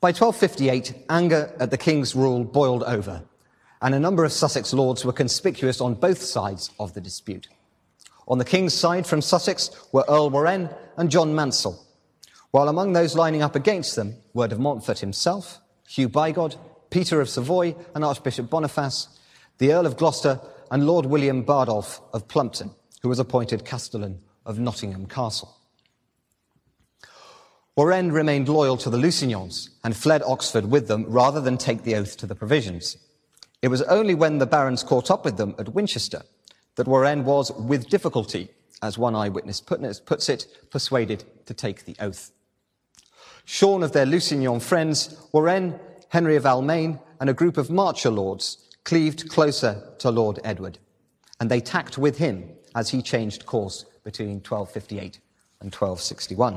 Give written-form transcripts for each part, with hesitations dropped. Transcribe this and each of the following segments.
By 1258, anger at the king's rule boiled over, and a number of Sussex lords were conspicuous on both sides of the dispute. On the king's side from Sussex were Earl Warenne and John Mansell, while among those lining up against them were de Montfort himself, Hugh Bigod, Peter of Savoy and Archbishop Boniface, the Earl of Gloucester and Lord William Bardolph of Plumpton, who was appointed Castellan of Nottingham Castle. Warenne remained loyal to the Lusignans and fled Oxford with them rather than take the oath to the Provisions. It was only when the barons caught up with them at Winchester that Warenne was, with difficulty, as one eyewitness puts it, persuaded to take the oath. Shorn of their Lusignan friends, Warenne, Henry of Almaine, and a group of Marcher lords cleaved closer to Lord Edward, and they tacked with him as he changed course between 1258 and 1261.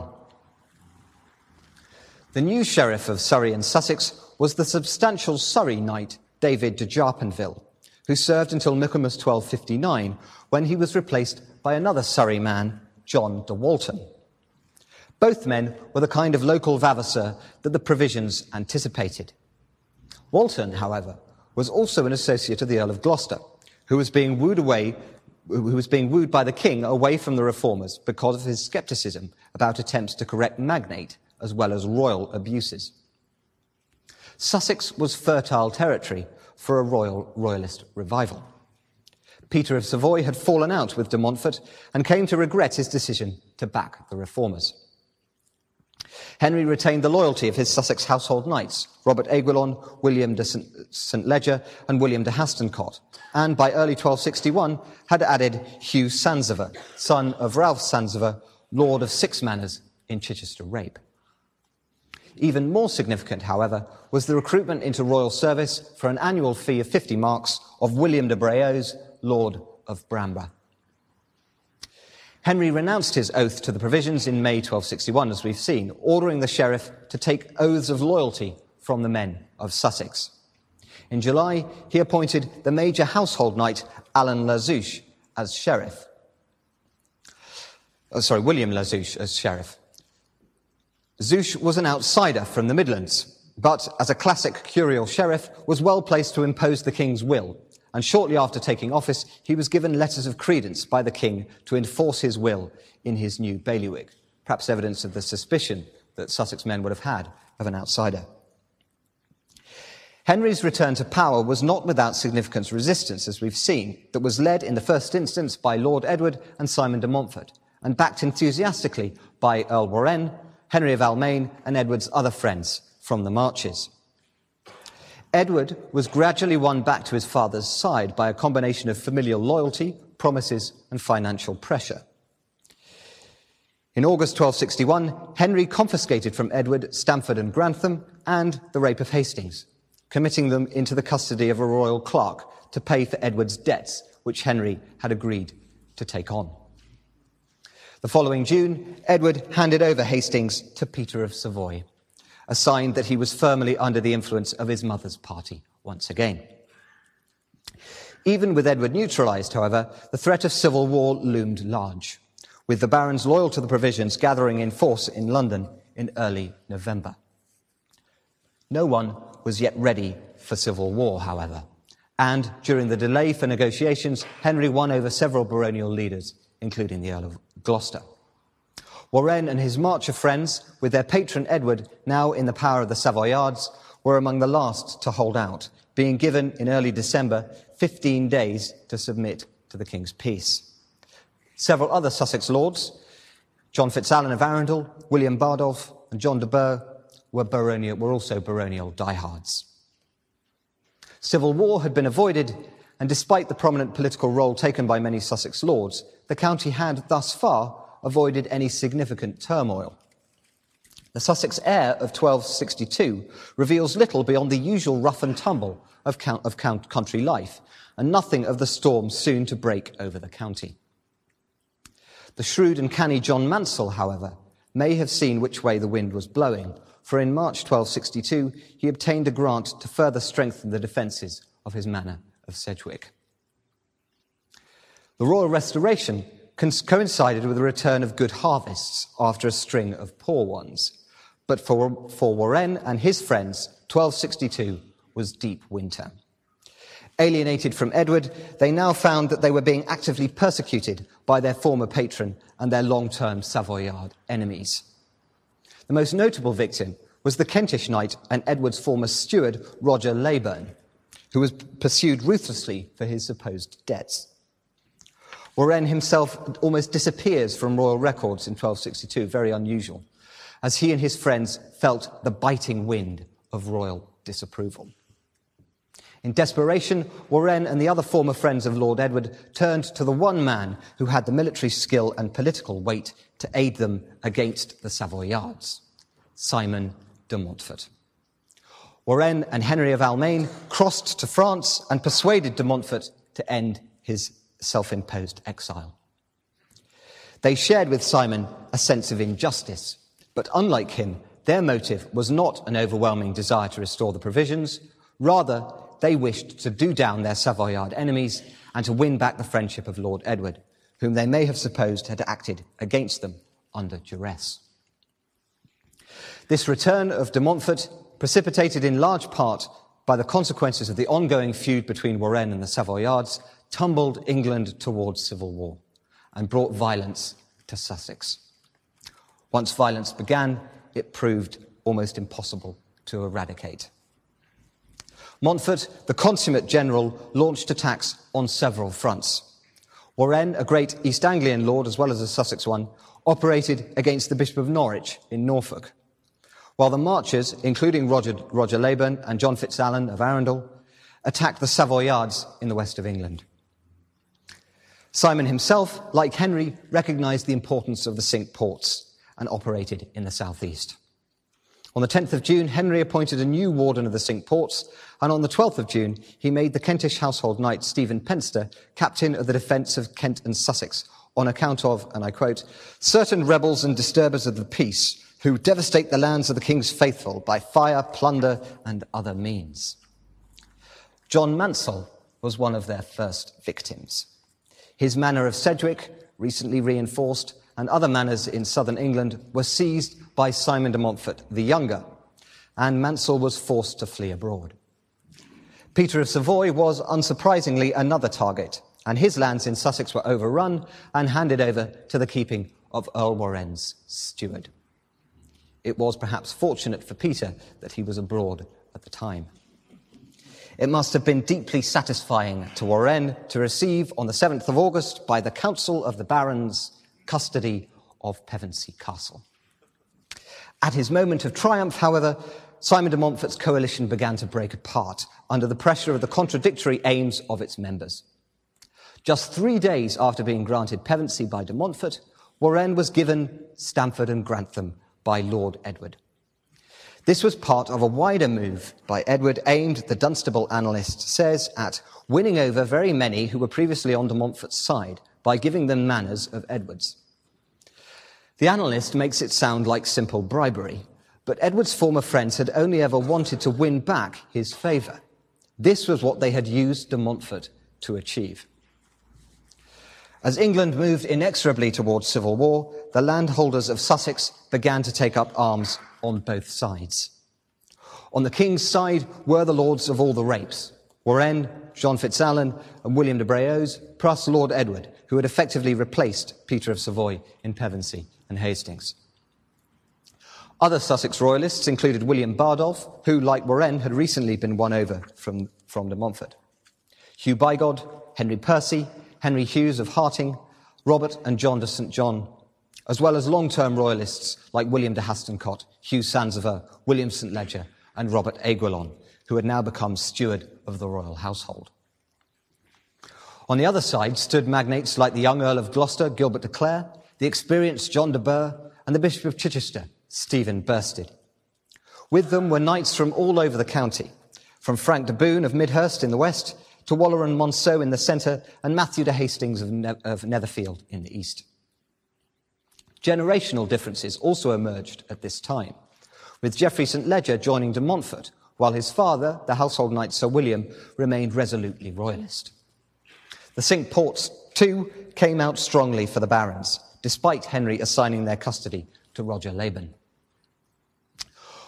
The new sheriff of Surrey and Sussex was the substantial Surrey knight David de Jarpenville, who served until Michaelmas 1259, when he was replaced by another Surrey man, John de Walton. Both men were the kind of local vavasor that the Provisions anticipated. Walton, however, was also an associate of the Earl of Gloucester, who was being wooed by the king away from the reformers because of his scepticism about attempts to correct magnate as well as royal abuses. Sussex was fertile territory for a royalist revival. Peter of Savoy had fallen out with de Montfort and came to regret his decision to back the reformers. Henry retained the loyalty of his Sussex household knights, Robert Aiguillon, William de St. Leger, and William de Hastencott, and by early 1261 had added Hugh Sansever, son of Ralph Sansever, Lord of Six Manors in Chichester Rape. Even more significant, however, was the recruitment into royal service for an annual fee of 50 marks of William de Braose, Lord of Bramborough. Henry renounced his oath to the Provisions in May 1261, as we've seen, ordering the sheriff to take oaths of loyalty from the men of Sussex. In July, he appointed the major household knight Alan Lasouche as sheriff. William Lasouche as sheriff. Zouche was an outsider from the Midlands, but as a classic curial sheriff, was well placed to impose the king's will, and shortly after taking office, he was given letters of credence by the king to enforce his will in his new bailiwick, perhaps evidence of the suspicion that Sussex men would have had of an outsider. Henry's return to power was not without significant resistance, as we've seen, that was led in the first instance by Lord Edward and Simon de Montfort, and backed enthusiastically by Earl Warenne, Henry of Almaine, and Edward's other friends from the Marches. Edward was gradually won back to his father's side by a combination of familial loyalty, promises, and financial pressure. In August 1261, Henry confiscated from Edward Stamford and Grantham and the Rape of Hastings, committing them into the custody of a royal clerk to pay for Edward's debts, which Henry had agreed to take on. The following June, Edward handed over Hastings to Peter of Savoy, a sign that he was firmly under the influence of his mother's party once again. Even with Edward neutralised, however, the threat of civil war loomed large, with the barons loyal to the Provisions gathering in force in London in early November. No one was yet ready for civil war, however, and during the delay for negotiations, Henry won over several baronial leaders, including the Earl of Gloucester. Warenne and his Marcher friends, with their patron Edward now in the power of the Savoyards, were among the last to hold out, being given in early December 15 days to submit to the king's peace. Several other Sussex lords, John Fitzalan of Arundel, William Bardolph, and John de Burgh, were also baronial diehards. Civil war had been avoided, and despite the prominent political role taken by many Sussex lords, the county had thus far avoided any significant turmoil. The Sussex air of 1262 reveals little beyond the usual rough and tumble of country life, and nothing of the storm soon to break over the county. The shrewd and canny John Mansell, however, may have seen which way the wind was blowing, for in March 1262 he obtained a grant to further strengthen the defences of his manor of Sedgwick. The royal restoration coincided with the return of good harvests after a string of poor ones, But for Warenne and his friends, 1262 was deep winter. Alienated from Edward, they now found that they were being actively persecuted by their former patron and their long-term Savoyard enemies. The most notable victim was the Kentish knight and Edward's former steward, Roger Leyburn, who was pursued ruthlessly for his supposed debts. Warenne himself almost disappears from royal records in 1262, very unusual, as he and his friends felt the biting wind of royal disapproval. In desperation, Warenne and the other former friends of Lord Edward turned to the one man who had the military skill and political weight to aid them against the Savoyards, Simon de Montfort. Warenne and Henry of Almaine crossed to France and persuaded de Montfort to end his self-imposed exile. They shared with Simon a sense of injustice, but unlike him, their motive was not an overwhelming desire to restore the provisions. Rather, they wished to do down their Savoyard enemies and to win back the friendship of Lord Edward, whom they may have supposed had acted against them under duress. This return of de Montfort, precipitated in large part by the consequences of the ongoing feud between Warenne and the Savoyards, tumbled England towards civil war and brought violence to Sussex. Once violence began, it proved almost impossible to eradicate. Montfort, the consummate general, launched attacks on several fronts. Warenne, a great East Anglian lord as well as a Sussex one, operated against the Bishop of Norwich in Norfolk, while the Marchers, including Roger Leyburn and John Fitzalan of Arundel, attacked the Savoyards in the west of England. Simon himself, like Henry, recognised the importance of the Cinque Ports and operated in the southeast. On the 10th of June, Henry appointed a new warden of the Cinque Ports, and on the 12th of June, he made the Kentish household knight Stephen Penster captain of the defence of Kent and Sussex on account of, and I quote, certain rebels and disturbers of the peace who devastate the lands of the king's faithful by fire, plunder, and other means. John Mansell was one of their first victims. His manor of Sedgwick, recently reinforced, and other manors in southern England were seized by Simon de Montfort the Younger, and Mansell was forced to flee abroad. Peter of Savoy was, unsurprisingly, another target, and his lands in Sussex were overrun and handed over to the keeping of Earl Warenne's steward. It was perhaps fortunate for Peter that he was abroad at the time. It must have been deeply satisfying to Warenne to receive, on the 7th of August, by the Council of the Barons, custody of Pevensey Castle. At his moment of triumph, however, Simon de Montfort's coalition began to break apart under the pressure of the contradictory aims of its members. Just 3 days after being granted Pevensey by de Montfort, Warenne was given Stamford and Grantham by Lord Edward. This was part of a wider move by Edward aimed, the Dunstable annalist says, at winning over very many who were previously on de Montfort's side by giving them manners of Edward's. The annalist makes it sound like simple bribery, but Edward's former friends had only ever wanted to win back his favour. This was what they had used de Montfort to achieve. As England moved inexorably towards civil war, the landholders of Sussex began to take up arms on both sides. On the king's side were the lords of all the rapes, Warenne, John Fitzalan, and William de Breauz, plus Lord Edward, who had effectively replaced Peter of Savoy in Pevensey and Hastings. Other Sussex royalists included William Bardolph, who, like Warenne, had recently been won over from de Montfort, Hugh Bigod, Henry Percy, Henry Hughes of Harting, Robert and John de St. John, as well as long-term royalists like William de Hastencott, Hugh Sansevier, William St. Ledger, and Robert Aiguillon, who had now become steward of the royal household. On the other side stood magnates like the young Earl of Gloucester, Gilbert de Clare, the experienced John de Burgh, and the Bishop of Chichester, Stephen Bursted. With them were knights from all over the county, from Frank de Boon of Midhurst in the west to Waller and Monceau in the centre, and Matthew de Hastings of Netherfield in the east. Generational differences also emerged at this time, with Geoffrey St. Ledger joining de Montfort, while his father, the household knight Sir William, remained resolutely royalist. The Cinque Ports, too, came out strongly for the barons, despite Henry assigning their custody to Roger Leyburn.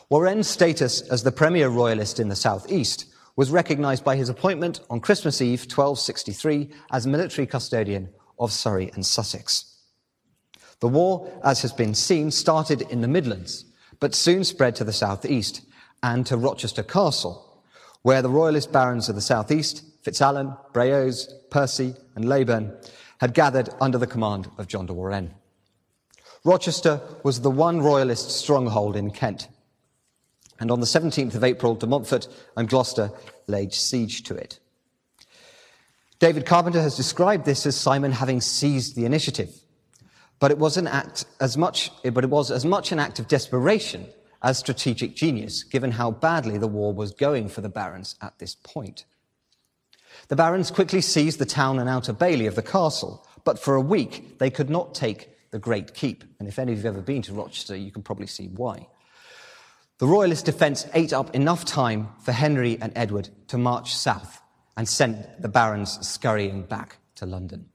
Warren's status as the premier royalist in the southeast was recognised by his appointment on Christmas Eve 1263 as military custodian of Surrey and Sussex. The war, as has been seen, started in the Midlands, but soon spread to the southeast and to Rochester Castle, where the royalist barons of the southeast, FitzAlan, Brayoes, Percy and Leyburn, had gathered under the command of John de Warenne. Rochester was the one royalist stronghold in Kent, and on the 17th of April, de Montfort and Gloucester laid siege to it. David Carpenter has described this as Simon having seized the initiative, but it was as much an act of desperation as strategic genius, given how badly the war was going for the barons at this point. The barons quickly seized the town and outer bailey of the castle, but for a week they could not take the Great Keep, and if any of you have ever been to Rochester, you can probably see why. The royalist defence ate up enough time for Henry and Edward to march south and sent the barons scurrying back to London.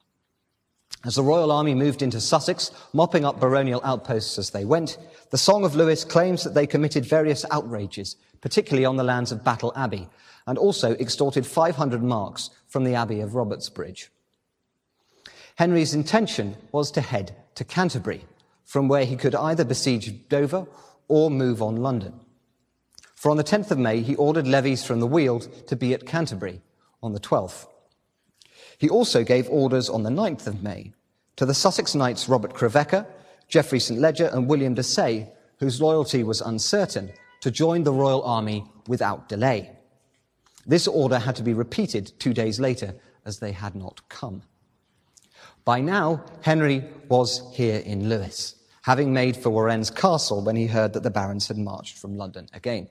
As the royal army moved into Sussex, mopping up baronial outposts as they went, the Song of Lewis claims that they committed various outrages, particularly on the lands of Battle Abbey, and also extorted 500 marks from the Abbey of Robertsbridge. Henry's intention was to head to Canterbury, from where he could either besiege Dover or move on London. For on the 10th of May, he ordered levies from the Weald to be at Canterbury on the 12th. He also gave orders on the 9th of May to the Sussex knights Robert Crevecker, Geoffrey St. Ledger and William de Say, whose loyalty was uncertain, to join the royal army without delay. This order had to be repeated 2 days later, as they had not come. By now, Henry was here in Lewes, having made for Warren's castle when he heard that the barons had marched from London again.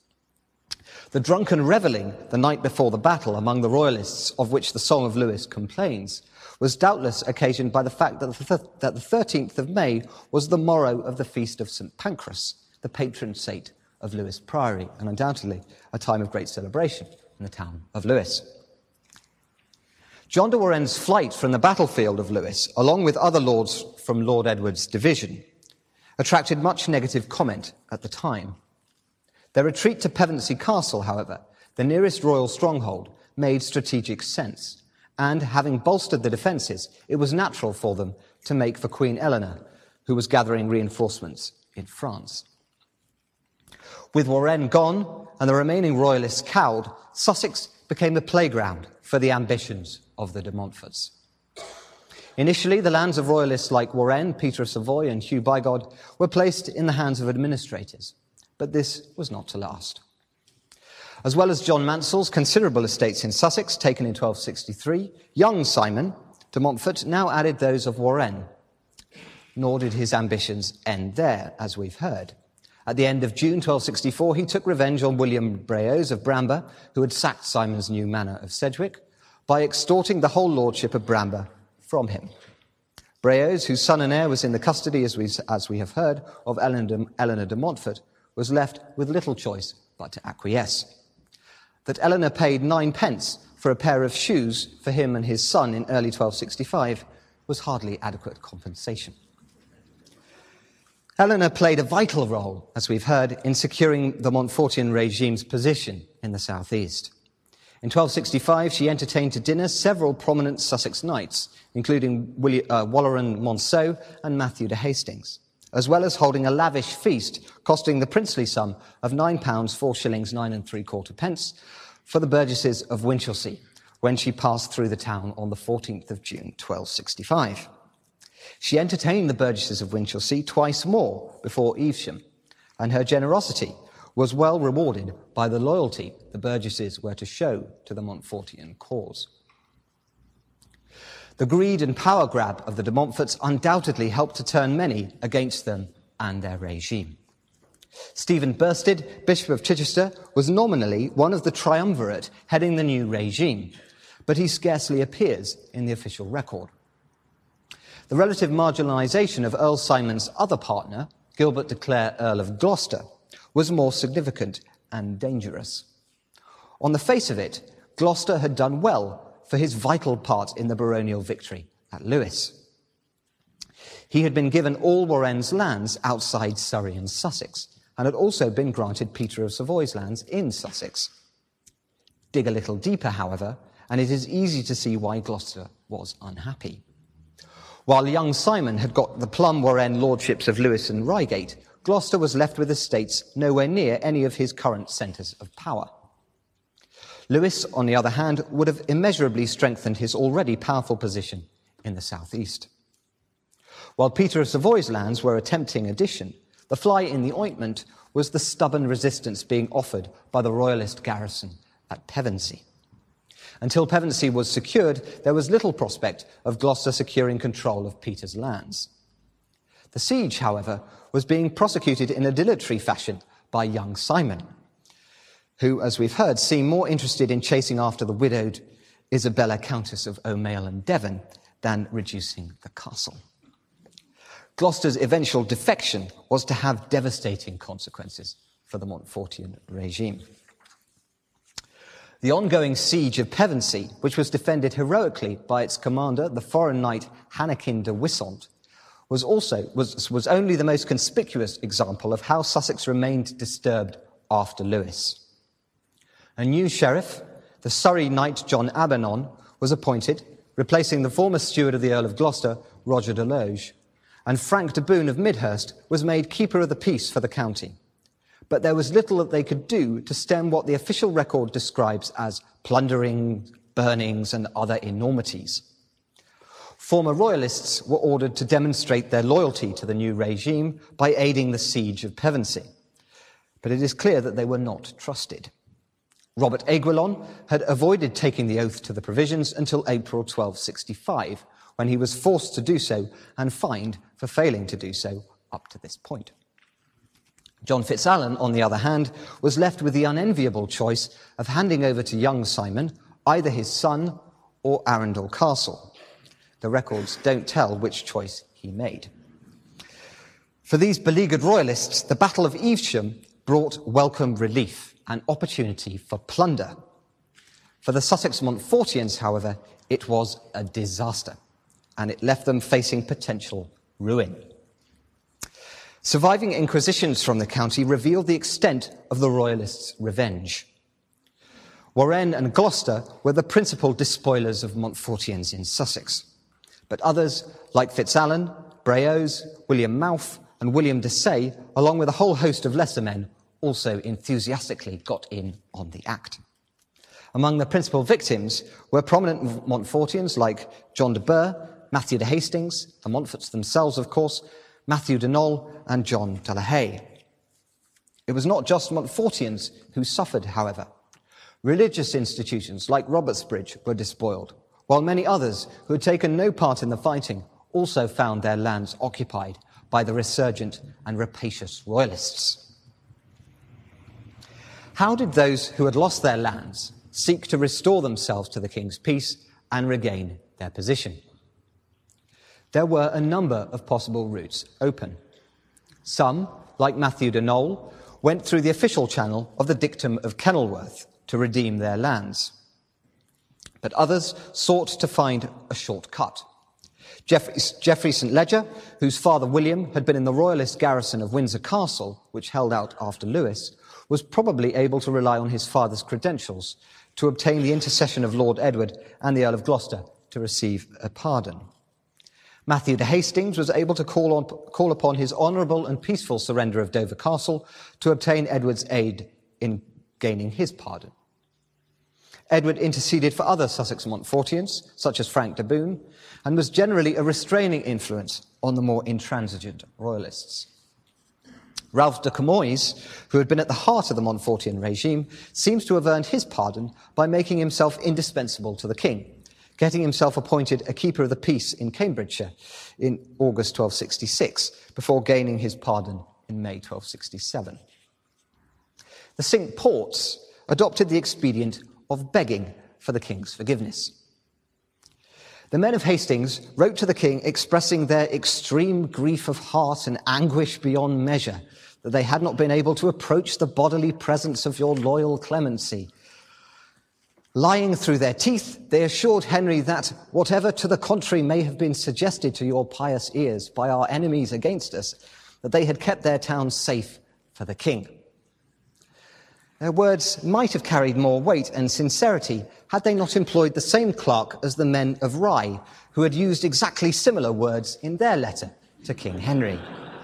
The drunken revelling the night before the battle among the royalists, of which the Song of Lewis complains, was doubtless occasioned by the fact that the 13th of May was the morrow of the feast of St. Pancras, the patron saint of Lewes Priory, and undoubtedly a time of great celebration in the town of Lewes. John de Warenne's flight from the battlefield of Lewes, along with other lords from Lord Edward's division, attracted much negative comment at the time. Their retreat to Pevensey Castle, however, the nearest royal stronghold, made strategic sense, and having bolstered the defences, it was natural for them to make for Queen Eleanor, who was gathering reinforcements in France. With Warenne gone and the remaining royalists cowed, Sussex became the playground for the ambitions of the de Montforts. Initially, the lands of royalists like Warenne, Peter of Savoy and Hugh Bigod were placed in the hands of administrators, but this was not to last. As well as John Mansell's considerable estates in Sussex, taken in 1263, young Simon de Montfort now added those of Warenne. Nor did his ambitions end there, as we've heard. At the end of June 1264, he took revenge on William Brayoes of Bramber, who had sacked Simon's new manor of Sedgwick, by extorting the whole lordship of Bramber from him. Brayoes, whose son and heir was in the custody, as we have heard, of Eleanor de Montfort, was left with little choice but to acquiesce. That Eleanor paid 9 pence for a pair of shoes for him and his son in early 1265 was hardly adequate compensation. Eleanor played a vital role, as we've heard, in securing the Montfortian regime's position in the southeast. In 1265, she entertained to dinner several prominent Sussex knights, including Walleran Monceau and Matthew de Hastings, as well as holding a lavish feast costing the princely sum of £9, 4 shillings, 9 3/4 pence for the burgesses of Winchelsea when she passed through the town on the 14th of June, 1265. She entertained the burgesses of Winchelsea twice more before Evesham, and her generosity was well rewarded by the loyalty the burgesses were to show to the Montfortian cause. The greed and power grab of the de Montforts undoubtedly helped to turn many against them and their regime. Stephen Bursted, Bishop of Chichester, was nominally one of the triumvirate heading the new regime, but he scarcely appears in the official record. The relative marginalisation of Earl Simon's other partner, Gilbert de Clare, Earl of Gloucester, was more significant and dangerous. On the face of it, Gloucester had done well for his vital part in the baronial victory at Lewes. He had been given all Warenne's lands outside Surrey and Sussex, and had also been granted Peter of Savoy's lands in Sussex. Dig a little deeper, however, and it is easy to see why Gloucester was unhappy. While young Simon had got the Plum Warren lordships of Lewes and Reigate, Gloucester was left with estates nowhere near any of his current centres of power. Lewes, on the other hand, would have immeasurably strengthened his already powerful position in the southeast. While Peter of Savoy's lands were a tempting addition, the fly in the ointment was the stubborn resistance being offered by the royalist garrison at Pevensey. Until Pevensey was secured, there was little prospect of Gloucester securing control of Peter's lands. The siege, however, was being prosecuted in a dilatory fashion by young Simon, who, as we've heard, seemed more interested in chasing after the widowed Isabella, Countess of O'Mail and Devon, than reducing the castle. Gloucester's eventual defection was to have devastating consequences for the Montfortian regime. The ongoing siege of Pevensey, which was defended heroically by its commander, the foreign knight Hannekin de Wissant, was only the most conspicuous example of how Sussex remained disturbed after Lewes. A new sheriff, the Surrey knight John Abernon, was appointed, replacing the former steward of the Earl of Gloucester, Roger de Loge, and Frank de Boon of Midhurst was made keeper of the peace for the county. But there was little that they could do to stem what the official record describes as plundering, burnings, and other enormities. Former royalists were ordered to demonstrate their loyalty to the new regime by aiding the siege of Pevensey. But it is clear that they were not trusted. Robert Aiguillon had avoided taking the oath to the provisions until April 1265, when he was forced to do so and fined for failing to do so up to this point. John Fitzalan, on the other hand, was left with the unenviable choice of handing over to young Simon either his son or Arundel Castle. The records don't tell which choice he made. For these beleaguered royalists, the Battle of Evesham brought welcome relief and opportunity for plunder. For the Sussex Montfortians, however, it was a disaster, and it left them facing potential ruin. Surviving inquisitions from the county revealed the extent of the royalists' revenge. Warenne and Gloucester were the principal despoilers of Montfortians in Sussex, but others, like Fitzalan, Braose, William Mouth, and William de Say, along with a whole host of lesser men, also enthusiastically got in on the act. Among the principal victims were prominent Montfortians like John de Burgh, Matthew de Hastings, the Montforts themselves, of course, Matthew de Knoll, and John de la Haye. It was not just Montfortians who suffered, however. Religious institutions like Robertsbridge were despoiled, while many others who had taken no part in the fighting also found their lands occupied by the resurgent and rapacious royalists. How did those who had lost their lands seek to restore themselves to the king's peace and regain their position? There were a number of possible routes open. Some, like Matthew de Knoll, went through the official channel of the Dictum of Kenilworth to redeem their lands. But others sought to find a shortcut. Geoffrey St. Ledger, whose father William had been in the royalist garrison of Windsor Castle, which held out after Lewes, was probably able to rely on his father's credentials to obtain the intercession of Lord Edward and the Earl of Gloucester to receive a pardon. Matthew de Hastings was able to call upon his honourable and peaceful surrender of Dover Castle to obtain Edward's aid in gaining his pardon. Edward interceded for other Sussex Montfortians, such as Frank de Boon, and was generally a restraining influence on the more intransigent royalists. Ralph de Camoys, who had been at the heart of the Montfortian regime, seems to have earned his pardon by making himself indispensable to the king, getting himself appointed a keeper of the peace in Cambridgeshire in August 1266, before gaining his pardon in May 1267. The Cinque Ports adopted the expedient of begging for the king's forgiveness. The men of Hastings wrote to the king expressing their extreme grief of heart and anguish beyond measure that they had not been able to approach the bodily presence of your loyal clemency. Lying through their teeth, they assured Henry that whatever to the contrary may have been suggested to your pious ears by our enemies against us, that they had kept their towns safe for the king. Their words might have carried more weight and sincerity had they not employed the same clerk as the men of Rye, who had used exactly similar words in their letter to King Henry.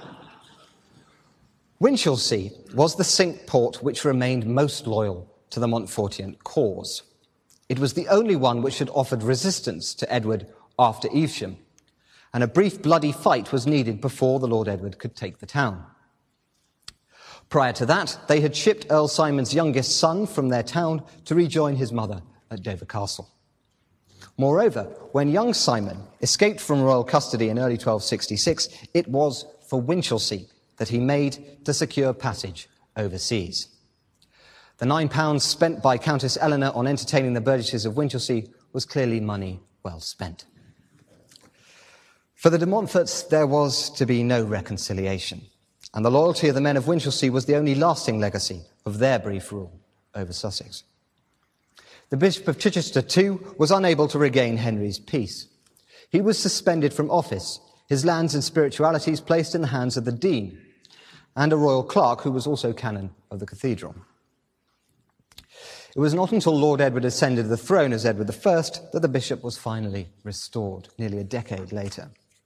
Winchelsea was the Cinque Port which remained most loyal to the Montfortian cause. It was the only one which had offered resistance to Edward after Evesham, and a brief bloody fight was needed before the Lord Edward could take the town. Prior to that, they had shipped Earl Simon's youngest son from their town to rejoin his mother at Dover Castle. Moreover, when young Simon escaped from royal custody in early 1266, it was for Winchelsea that he made to secure passage overseas. The £9 spent by Countess Eleanor on entertaining the burgesses of Winchelsea was clearly money well spent. For the de Montforts, there was to be no reconciliation, and the loyalty of the men of Winchelsea was the only lasting legacy of their brief rule over Sussex. The Bishop of Chichester, too, was unable to regain Henry's peace. He was suspended from office, his lands and spiritualities placed in the hands of the dean, and a royal clerk who was also canon of the cathedral. It was not until Lord Edward ascended the throne as Edward I that the bishop was finally restored, nearly a decade later.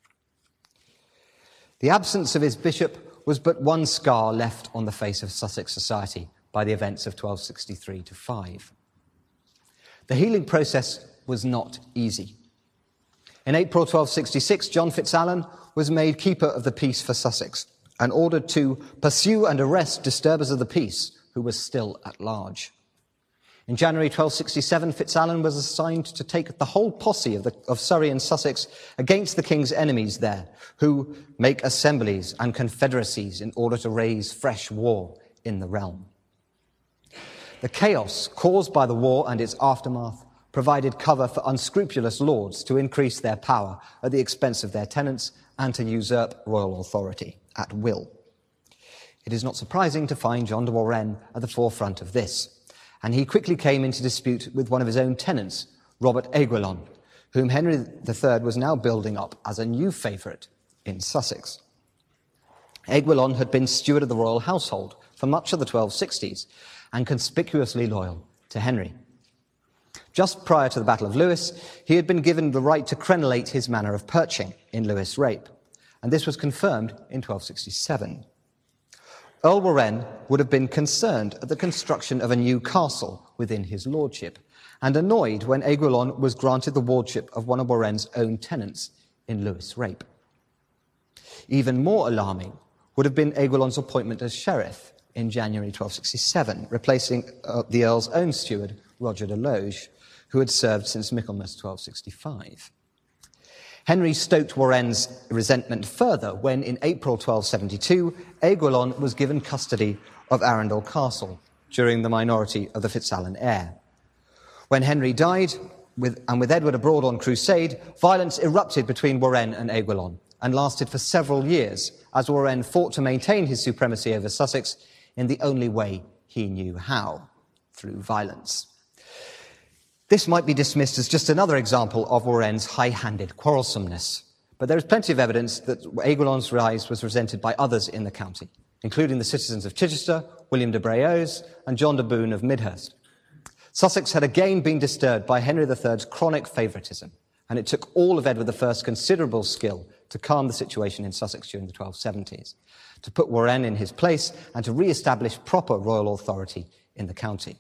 The absence of his bishop was but one scar left on the face of Sussex society by the events of 1263-5. The healing process was not easy. In April 1266, John FitzAlan was made Keeper of the Peace for Sussex and ordered to pursue and arrest disturbers of the peace who were still at large. In January 1267, FitzAlan was assigned to take the whole posse of Surrey and Sussex against the king's enemies there, who make assemblies and confederacies in order to raise fresh war in the realm. The chaos caused by the war and its aftermath provided cover for unscrupulous lords to increase their power at the expense of their tenants and to usurp royal authority at will. It is not surprising to find John de Warenne at the forefront of this, and he quickly came into dispute with one of his own tenants, Robert Aiguillon, whom Henry III was now building up as a new favourite in Sussex. Aiguillon had been steward of the royal household for much of the 1260s and conspicuously loyal to Henry. Just prior to the Battle of Lewes, he had been given the right to crenellate his manor of Perching in Lewes Rape, and this was confirmed in 1267. Earl Warenne would have been concerned at the construction of a new castle within his lordship, and annoyed when Aiguillon was granted the wardship of one of Warenne's own tenants in Lewes Rape. Even more alarming would have been Aiguillon's appointment as sheriff in January 1267, replacing the Earl's own steward, Roger de Loge, who had served since Michaelmas 1265. Henry stoked Warenne's resentment further when, in April 1272, Aiguillon was given custody of Arundel Castle during the minority of the FitzAlan heir. When Henry died, with Edward abroad on crusade, violence erupted between Warenne and Aiguillon and lasted for several years as Warenne fought to maintain his supremacy over Sussex in the only way he knew how, through violence. This might be dismissed as just another example of Warenne's high-handed quarrelsomeness, but there is plenty of evidence that Aiguillon's rise was resented by others in the county, including the citizens of Chichester, William de Breaux's, and John de Bohun of Midhurst. Sussex had again been disturbed by Henry III's chronic favouritism, and it took all of Edward I's considerable skill to calm the situation in Sussex during the 1270s, to put Warenne in his place, and to re-establish proper royal authority in the county.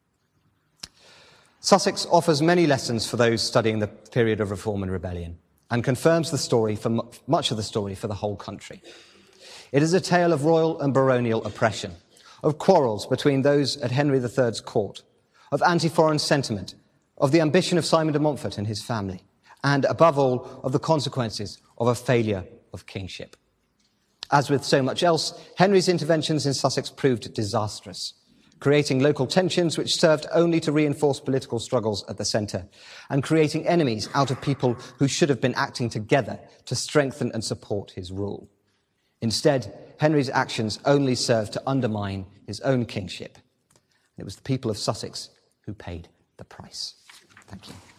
Sussex offers many lessons for those studying the period of reform and rebellion, and confirms the story for much of the story for the whole country. It is a tale of royal and baronial oppression, of quarrels between those at Henry III's court, of anti-foreign sentiment, of the ambition of Simon de Montfort and his family, and, above all, of the consequences of a failure of kingship. As with so much else, Henry's interventions in Sussex proved disastrous, creating local tensions which served only to reinforce political struggles at the centre, and creating enemies out of people who should have been acting together to strengthen and support his rule. Instead, Henry's actions only served to undermine his own kingship. It was the people of Sussex who paid the price. Thank you.